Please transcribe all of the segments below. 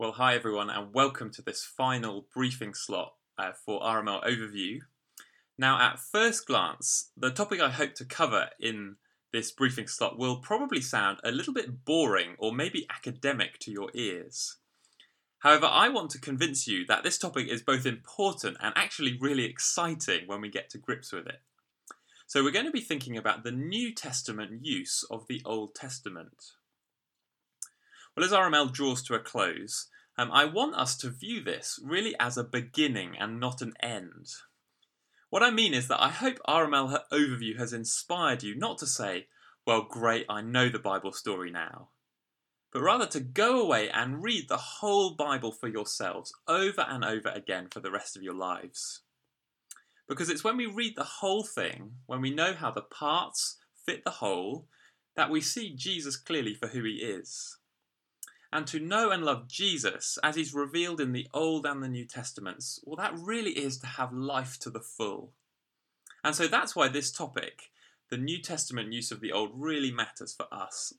Well, hi everyone, and welcome to this final briefing slot for RML Overview. Now, at first glance, the topic I hope to cover in this briefing slot will probably sound a little bit boring or maybe academic to your ears. However, I want to convince you that this topic is both important and actually really exciting when we get to grips with it. So we're going to be thinking about the New Testament use of the Old Testament. Well, as RML draws to a close, I want us to view this really as a beginning and not an end. What I mean is that I hope RML Overview has inspired you not to say, well, great, I know the Bible story now, but rather to go away and read the whole Bible for yourselves over and over again for the rest of your lives. Because it's when we read the whole thing, when we know how the parts fit the whole, that we see Jesus clearly for who he is. And to know and love Jesus as he's revealed in the Old and the New Testaments, well, that really is to have life to the full. And so that's why this topic, the New Testament use of the Old, really matters for us.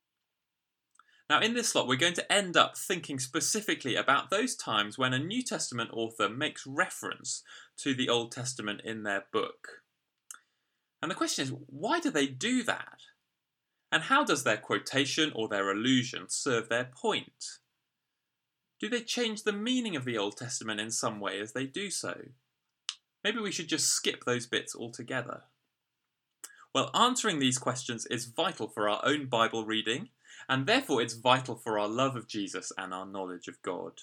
Now, in this slot, we're going to end up thinking specifically about those times when a New Testament author makes reference to the Old Testament in their book. And the question is, why do they do that? And how does their quotation or their allusion serve their point? Do they change the meaning of the Old Testament in some way as they do so? Maybe we should just skip those bits altogether. Well, answering these questions is vital for our own Bible reading, and therefore it's vital for our love of Jesus and our knowledge of God.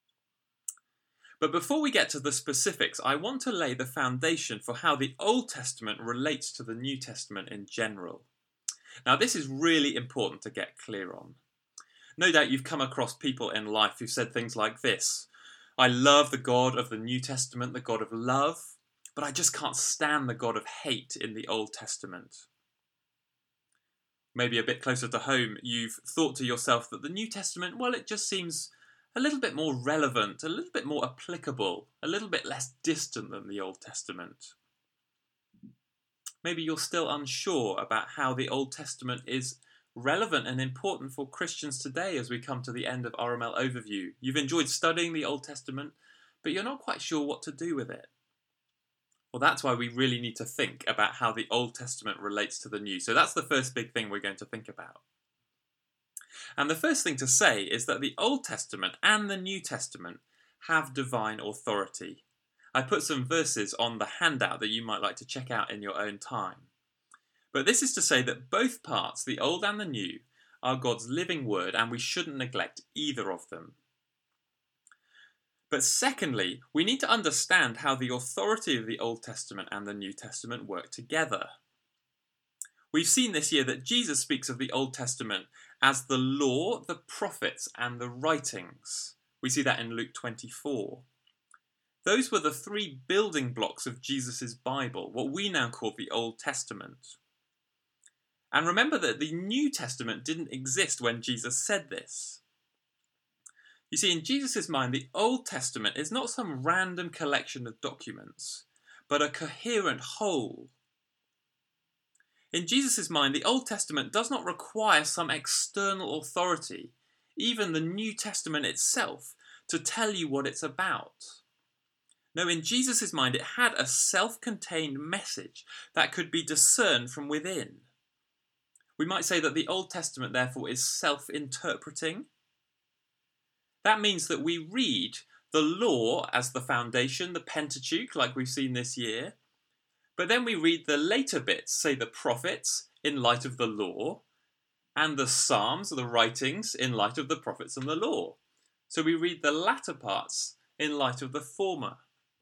But before we get to the specifics, I want to lay the foundation for how the Old Testament relates to the New Testament in general. Now, this is really important to get clear on. No doubt you've come across people in life who've said things like this: I love the God of the New Testament, the God of love, but I just can't stand the God of hate in the Old Testament. Maybe a bit closer to home, you've thought to yourself that the New Testament, well, it just seems a little bit more relevant, a little bit more applicable, a little bit less distant than the Old Testament. Maybe you're still unsure about how the Old Testament is relevant and important for Christians today as we come to the end of RML Overview. You've enjoyed studying the Old Testament, but you're not quite sure what to do with it. Well, that's why we really need to think about how the Old Testament relates to the New. So that's the first big thing we're going to think about. And the first thing to say is that the Old Testament and the New Testament have divine authority. I put some verses on the handout that you might like to check out in your own time. But this is to say that both parts, the Old and the New, are God's living word, and we shouldn't neglect either of them. But secondly, we need to understand how the authority of the Old Testament and the New Testament work together. We've seen this year that Jesus speaks of the Old Testament as the law, the prophets, and the writings. We see that in Luke 24. Those were the three building blocks of Jesus' Bible, what we now call the Old Testament. And remember that the New Testament didn't exist when Jesus said this. You see, in Jesus' mind, the Old Testament is not some random collection of documents, but a coherent whole. In Jesus' mind, the Old Testament does not require some external authority, even the New Testament itself, to tell you what it's about. No, in Jesus' mind, it had a self-contained message that could be discerned from within. We might say that the Old Testament, therefore, is self-interpreting. That means that we read the law as the foundation, the Pentateuch, like we've seen this year, but then we read the later bits, say the prophets, in light of the law, and the Psalms, the writings, in light of the prophets and the law. So we read the latter parts in light of the former.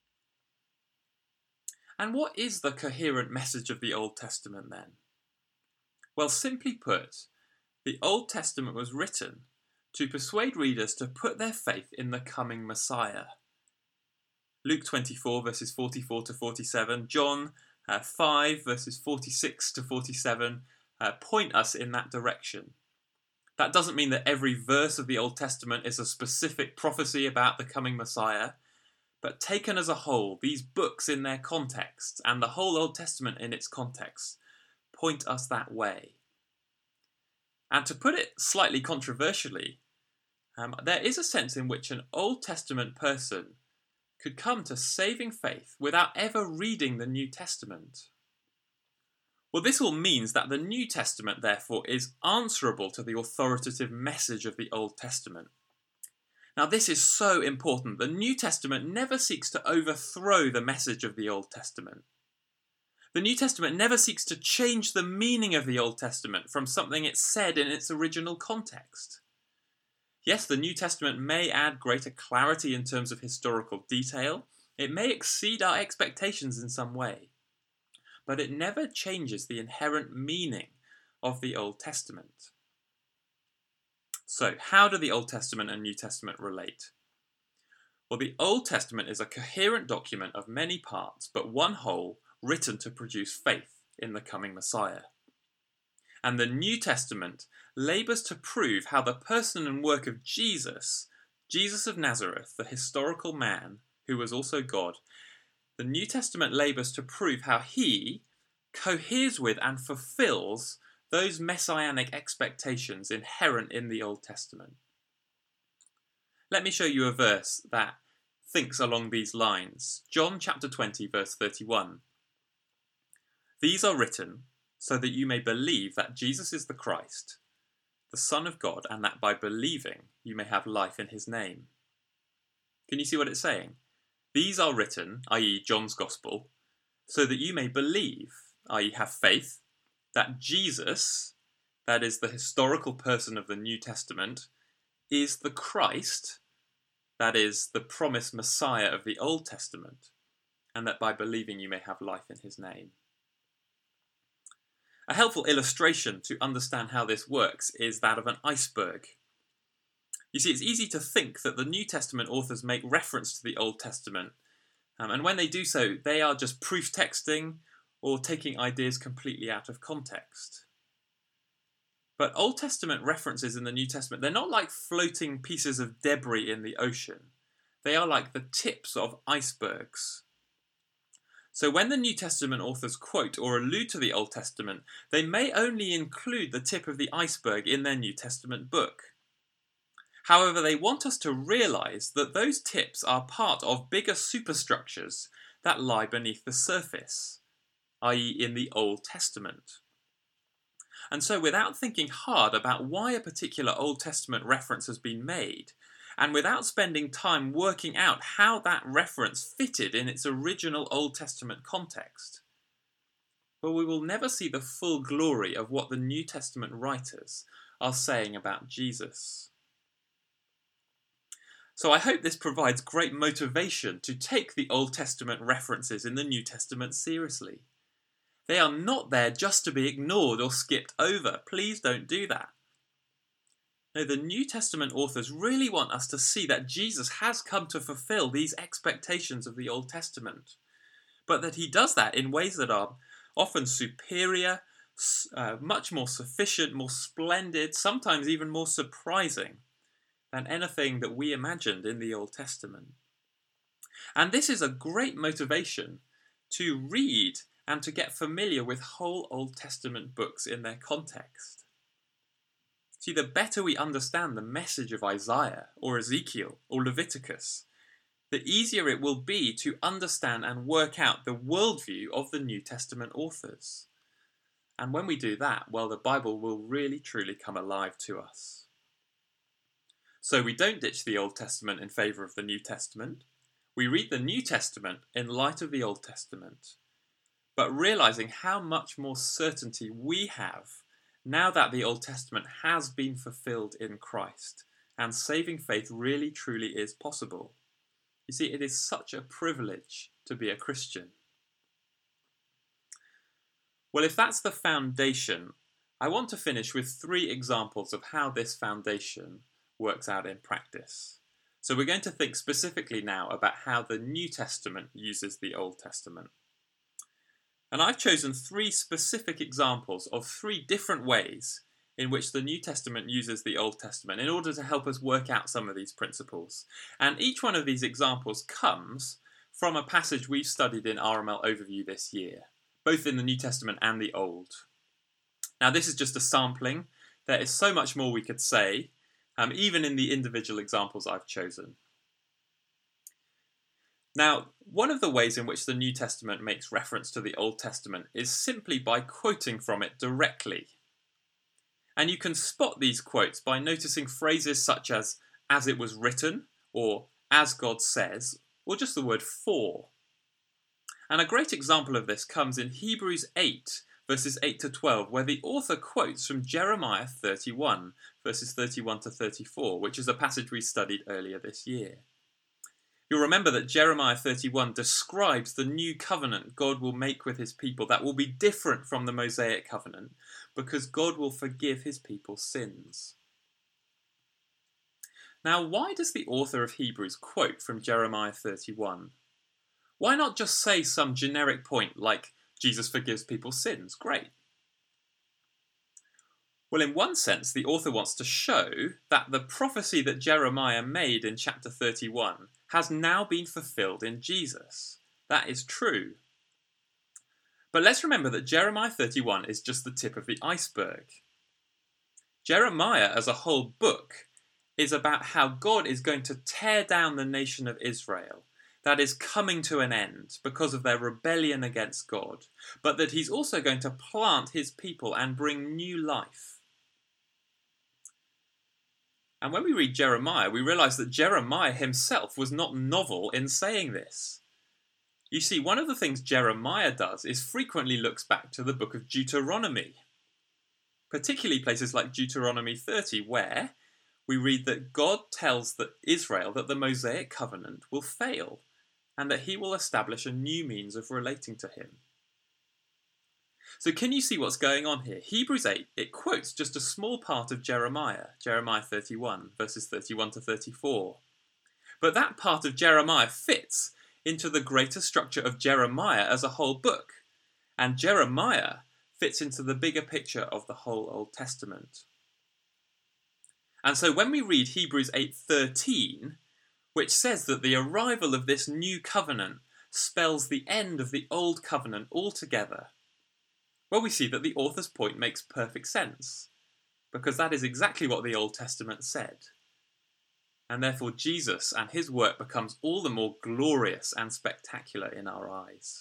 And what is the coherent message of the Old Testament then? Well, simply put, the Old Testament was written to persuade readers to put their faith in the coming Messiah. Luke 24 verses 44 to 47, John 5 verses 46 to 47 point us in that direction. That doesn't mean that every verse of the Old Testament is a specific prophecy about the coming Messiah, but taken as a whole, these books in their context and the whole Old Testament in its context point us that way. And to put it slightly controversially, There is a sense in which an Old Testament person could come to saving faith without ever reading the New Testament. Well, this all means that the New Testament, therefore, is answerable to the authoritative message of the Old Testament. Now, this is so important. The New Testament never seeks to overthrow the message of the Old Testament. The New Testament never seeks to change the meaning of the Old Testament from something it said in its original context. Yes, the New Testament may add greater clarity in terms of historical detail. It may exceed our expectations in some way. But it never changes the inherent meaning of the Old Testament. So, how do the Old Testament and New Testament relate? Well, the Old Testament is a coherent document of many parts, but one whole, written to produce faith in the coming Messiah. And the New Testament labours to prove how the person and work of Jesus of Nazareth, the historical man who was also God, the New Testament labours to prove how he coheres with and fulfills those messianic expectations inherent in the Old Testament. Let me show you a verse that thinks along these lines. John chapter 20, verse 31. These are written so that you may believe that Jesus is the Christ, the Son of God, and that by believing you may have life in his name. Can you see what it's saying? These are written, i.e. John's Gospel, so that you may believe, i.e. have faith, that Jesus, that is the historical person of the New Testament, is the Christ, that is the promised Messiah of the Old Testament, and that by believing you may have life in his name. A helpful illustration to understand how this works is that of an iceberg. You see, it's easy to think that the New Testament authors make reference to the Old Testament, and when they do so, they are just proof texting or taking ideas completely out of context. But Old Testament references in the New Testament, they're not like floating pieces of debris in the ocean. They are like the tips of icebergs. So when the New Testament authors quote or allude to the Old Testament, they may only include the tip of the iceberg in their New Testament book. However, they want us to realise that those tips are part of bigger superstructures that lie beneath the surface, i.e. in the Old Testament. And so without thinking hard about why a particular Old Testament reference has been made, and without spending time working out how that reference fitted in its original Old Testament context, well, we will never see the full glory of what the New Testament writers are saying about Jesus. So I hope this provides great motivation to take the Old Testament references in the New Testament seriously. They are not there just to be ignored or skipped over. Please don't do that. No, the New Testament authors really want us to see that Jesus has come to fulfill these expectations of the Old Testament, but that he does that in ways that are often superior, much more sufficient, more splendid, sometimes even more surprising than anything that we imagined in the Old Testament. And this is a great motivation to read and to get familiar with whole Old Testament books in their context. See, the better we understand the message of Isaiah or Ezekiel or Leviticus, the easier it will be to understand and work out the worldview of the New Testament authors. And when we do that, well, the Bible will really truly come alive to us. So we don't ditch the Old Testament in favour of the New Testament. We read the New Testament in light of the Old Testament, but realising how much more certainty we have now that the Old Testament has been fulfilled in Christ, and saving faith really truly is possible. You see, it is such a privilege to be a Christian. Well, if that's the foundation, I want to finish with 3 examples of how this foundation works out in practice. So we're going to think specifically now about how the New Testament uses the Old Testament. And I've chosen 3 specific examples of 3 different ways in which the New Testament uses the Old Testament in order to help us work out some of these principles. And each one of these examples comes from a passage we've studied in RML Overview this year, both in the New Testament and the Old. Now, this is just a sampling. There is so much more we could say, even in the individual examples I've chosen. Now, one of the ways in which the New Testament makes reference to the Old Testament is simply by quoting from it directly. And you can spot these quotes by noticing phrases such as it was written, or as God says, or just the word for. And a great example of this comes in Hebrews 8, verses 8 to 12, where the author quotes from Jeremiah 31, verses 31 to 34, which is a passage we studied earlier this year. You'll remember that Jeremiah 31 describes the new covenant God will make with his people that will be different from the Mosaic covenant because God will forgive his people's sins. Now, why does the author of Hebrews quote from Jeremiah 31? Why not just say some generic point like Jesus forgives people's sins? Great. Well, in one sense, the author wants to show that the prophecy that Jeremiah made in chapter 31 has now been fulfilled in Jesus. That is true. But let's remember that Jeremiah 31 is just the tip of the iceberg. Jeremiah as a whole book is about how God is going to tear down the nation of Israel that is coming to an end because of their rebellion against God, but that he's also going to plant his people and bring new life. And when we read Jeremiah, we realize that Jeremiah himself was not novel in saying this. You see, one of the things Jeremiah does is frequently looks back to the book of Deuteronomy, particularly places like Deuteronomy 30, where we read that God tells Israel that the Mosaic covenant will fail and that he will establish a new means of relating to him. So can you see what's going on here? Hebrews 8, it quotes just a small part of Jeremiah 31, verses 31 to 34. But that part of Jeremiah fits into the greater structure of Jeremiah as a whole book. And Jeremiah fits into the bigger picture of the whole Old Testament. And so when we read Hebrews 8:13, which says that the arrival of this new covenant spells the end of the old covenant altogether, well, we see that the author's point makes perfect sense, because that is exactly what the Old Testament said. And therefore Jesus and his work becomes all the more glorious and spectacular in our eyes.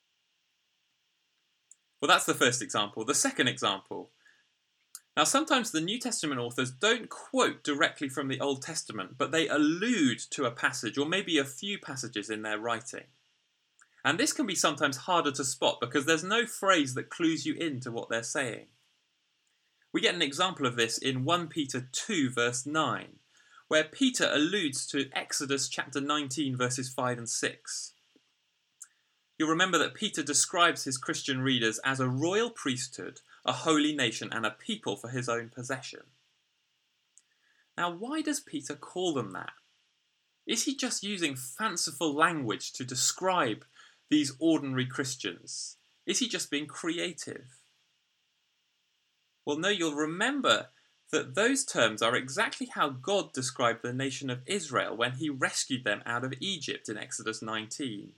Well, that's the first example. The second example. Now, sometimes the New Testament authors don't quote directly from the Old Testament, but they allude to a passage or maybe a few passages in their writing. And this can be sometimes harder to spot because there's no phrase that clues you into what they're saying. We get an example of this in 1 Peter 2 verse 9, where Peter alludes to Exodus chapter 19 verses 5 and 6. You'll remember that Peter describes his Christian readers as a royal priesthood, a holy nation, and a people for his own possession. Now, why does Peter call them that? Is he just using fanciful language to describe these ordinary Christians? Is he just being creative? Well, no, you'll remember that those terms are exactly how God described the nation of Israel when he rescued them out of Egypt in Exodus 19.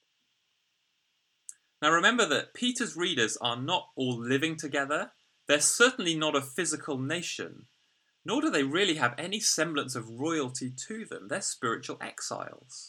Now remember that Peter's readers are not all living together. They're certainly not a physical nation, nor do they really have any semblance of royalty to them. They're spiritual exiles.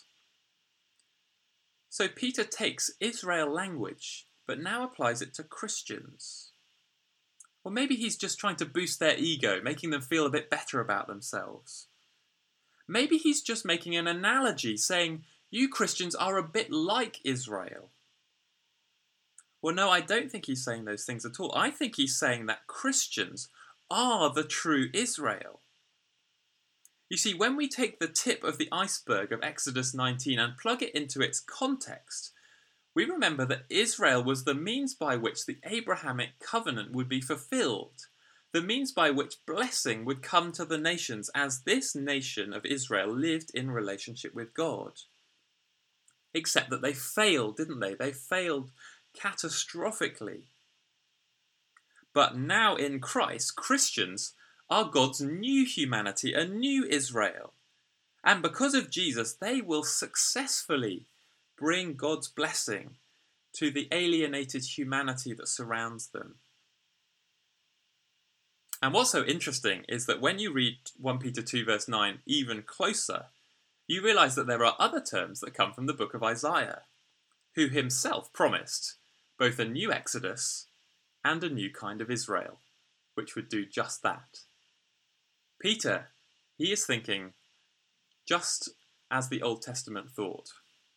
So Peter takes Israel language, but now applies it to Christians. Or maybe he's just trying to boost their ego, making them feel a bit better about themselves. Maybe he's just making an analogy, saying, you Christians are a bit like Israel. Well, no, I don't think he's saying those things at all. I think he's saying that Christians are the true Israel. You see, when we take the tip of the iceberg of Exodus 19 and plug it into its context, we remember that Israel was the means by which the Abrahamic covenant would be fulfilled, the means by which blessing would come to the nations as this nation of Israel lived in relationship with God. Except that they failed, didn't they? They failed catastrophically. But now in Christ, Christians are God's new humanity, a new Israel. And because of Jesus, they will successfully bring God's blessing to the alienated humanity that surrounds them. And what's so interesting is that when you read 1 Peter 2 verse 9 even closer, you realise that there are other terms that come from the book of Isaiah, who himself promised both a new Exodus and a new kind of Israel, which would do just that. Peter, he is thinking just as the Old Testament thought.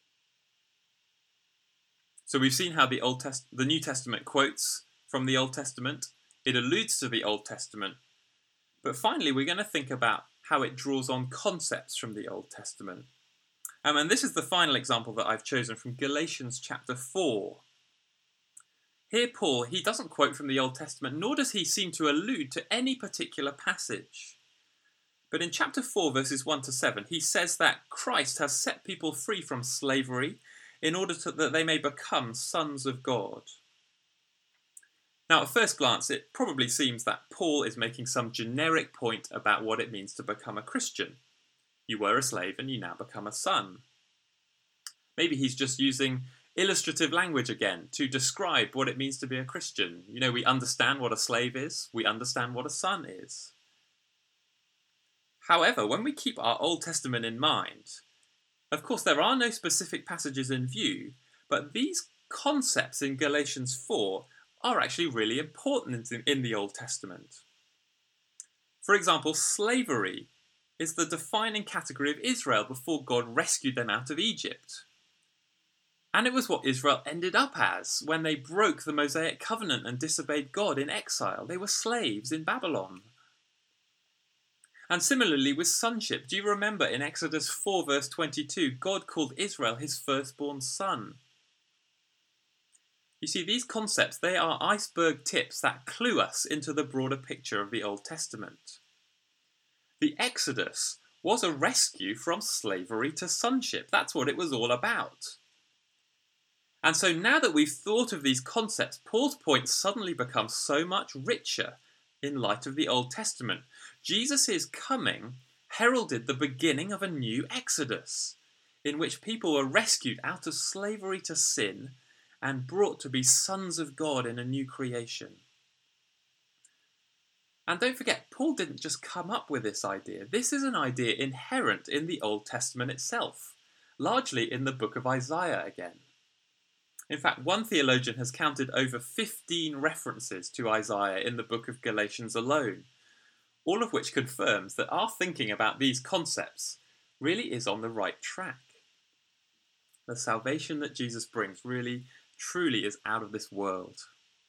So we've seen how the New Testament quotes from the Old Testament. It alludes to the Old Testament. But finally, we're going to think about how it draws on concepts from the Old Testament. And this is the final example that I've chosen from Galatians chapter 4. Here, Paul, he doesn't quote from the Old Testament, nor does he seem to allude to any particular passage. But in chapter 4, verses 1 to 7, he says that Christ has set people free from slavery in order that they may become sons of God. Now, at first glance, it probably seems that Paul is making some generic point about what it means to become a Christian. You were a slave and you now become a son. Maybe he's just using illustrative language again to describe what it means to be a Christian. You know, we understand what a slave is, we understand what a son is. However, when we keep our Old Testament in mind, of course there are no specific passages in view, but these concepts in Galatians 4 are actually really important in the Old Testament. For example, slavery is the defining category of Israel before God rescued them out of Egypt. And it was what Israel ended up as when they broke the Mosaic covenant and disobeyed God in exile. They were slaves in Babylon. And similarly with sonship, do you remember in Exodus 4 verse 22, God called Israel his firstborn son? You see, these concepts, they are iceberg tips that clue us into the broader picture of the Old Testament. The Exodus was a rescue from slavery to sonship. That's what it was all about. And so now that we've thought of these concepts, Paul's point suddenly becomes so much richer in light of the Old Testament. Jesus' coming heralded the beginning of a new Exodus, in which people were rescued out of slavery to sin and brought to be sons of God in a new creation. And don't forget, Paul didn't just come up with this idea. This is an idea inherent in the Old Testament itself, largely in the book of Isaiah again. In fact, one theologian has counted over 15 references to Isaiah in the book of Galatians alone, all of which confirms that our thinking about these concepts really is on the right track. The salvation that Jesus brings really, truly is out of this world.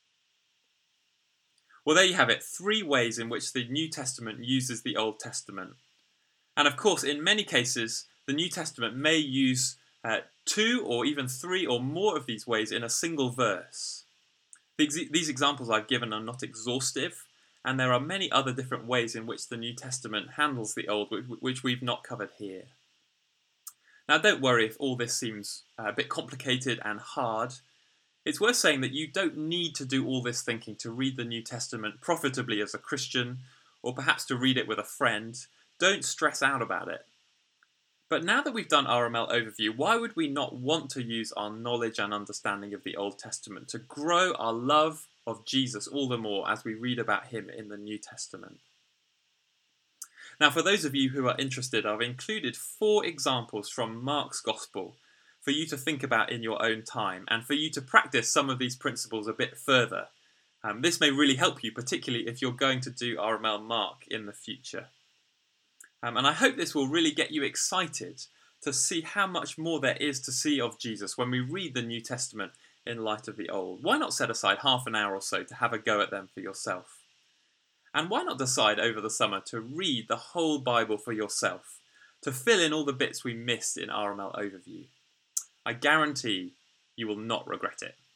Well, there you have it, 3 ways in which the New Testament uses the Old Testament. And of course, in many cases, the New Testament may use 2 or even 3 or more of these ways in a single verse. These examples I've given are not exhaustive, and there are many other different ways in which the New Testament handles the Old, which we've not covered here. Now, don't worry if all this seems a bit complicated and hard. It's worth saying that you don't need to do all this thinking to read the New Testament profitably as a Christian, or perhaps to read it with a friend. Don't stress out about it. But now that we've done RML overview, why would we not want to use our knowledge and understanding of the Old Testament to grow our love of Jesus all the more as we read about him in the New Testament? Now, for those of you who are interested, I've included 4 examples from Mark's Gospel for you to think about in your own time and for you to practice some of these principles a bit further. This may really help you, particularly if you're going to do RML Mark in the future. And I hope this will really get you excited to see how much more there is to see of Jesus when we read the New Testament in light of the Old. Why not set aside half an hour or so to have a go at them for yourself? And why not decide over the summer to read the whole Bible for yourself, to fill in all the bits we missed in RML Overview? I guarantee you will not regret it.